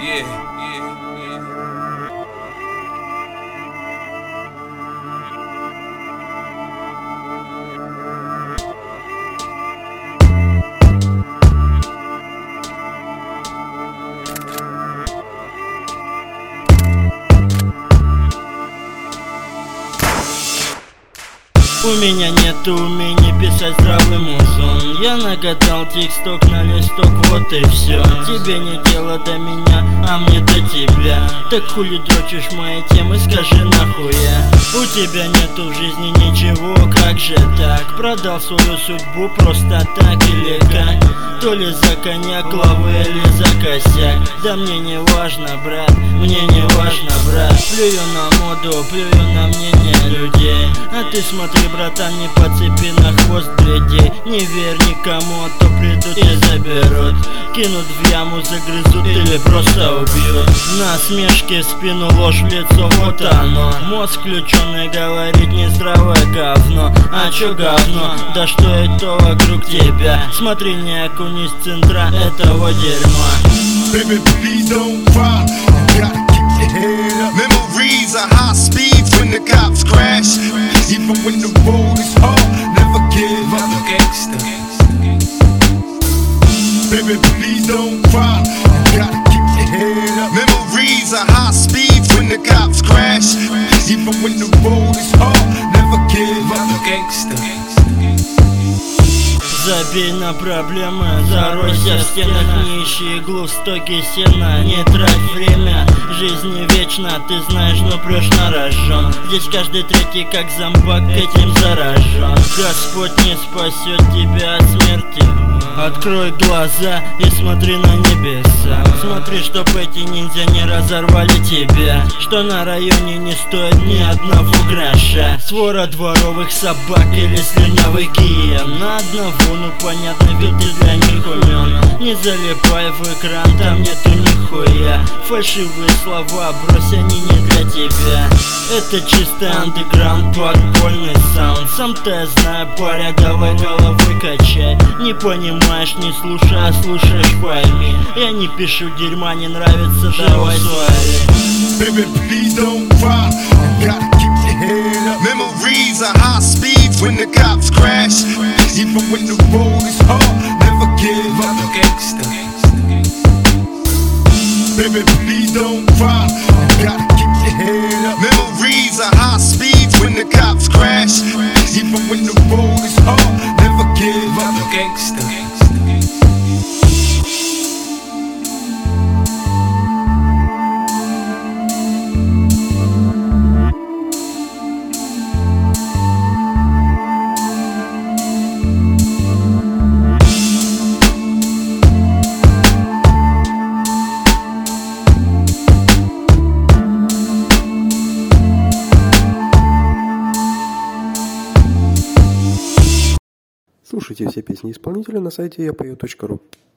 У меня нет умения писать здравым умом. Я накатал тексток на листок, вот и все. Тебе не дело до меня, а мне до тебя. Так хули дрочишь мои темы, скажи нахуя. У тебя нету в жизни ничего, как же так? Продал свою судьбу просто так или как? То ли за коньяк, главы или за косяк. Да мне не важно, брат, мне не важно, брат. Плюю на моду, плюю на мнение людей. А ты смотри, братан, не подцепи на хвост бледей. Не верь никому, а то придут и заберут. Кинут в яму, загрызут или просто убьют. Насмешки в спину, ложь в лицо, вот оно. Мозг включенный говорит нездравое говно. А чё говно? Да что это вокруг тебя? Смотри, не окунись в центра этого дерьма. Baby, please don't cry. You gotta keep your head up. Memories of high speeds when the cops crash. Even when the road is hard, never give up. Gangsta. Baby, please don't cry. You gotta keep your head up. Memories of high speeds when the cops crash. Even when the road is hard, never give up. Gangsta. Забей на проблемы, заройся в стенах, не ищи иглу в стоке сена. Не трать время, жизнь не вечна, ты знаешь, но прешь на рожон. Здесь каждый третий как зомбак этим заражен. Господь не спасет тебя от смерти. Открой глаза и смотри на небеса. Смотри, чтоб эти ниндзя не разорвали тебя. Что на районе не стоит ни одного гроша. Свора дворовых собак или слюнявый кием. На одного, ну понятно, ведь ты для них умен. Не залипай в экран, там нету нихуя. Фальшивые слова, брось, они не для тебя. Это чистый андеграунд, подпольный саунд. Сам-то я знаю, паря, давай головой качай. Не понимаешь, не слушай, а слушаешь, пойми. Я не пишу дерьма, не нравится, давай свали. Baby, please don't cry. You gotta keep your head up. Memories of high speeds when the cops crash. Even when the road is hard, never give up. Gangsta. Baby, please don't cry. You gotta keep your head up. Memories of high speeds when the cops crash. Even when the road is hard, never give up. Gangsta. Слушайте все песни исполнителя на сайте yapayot.ru.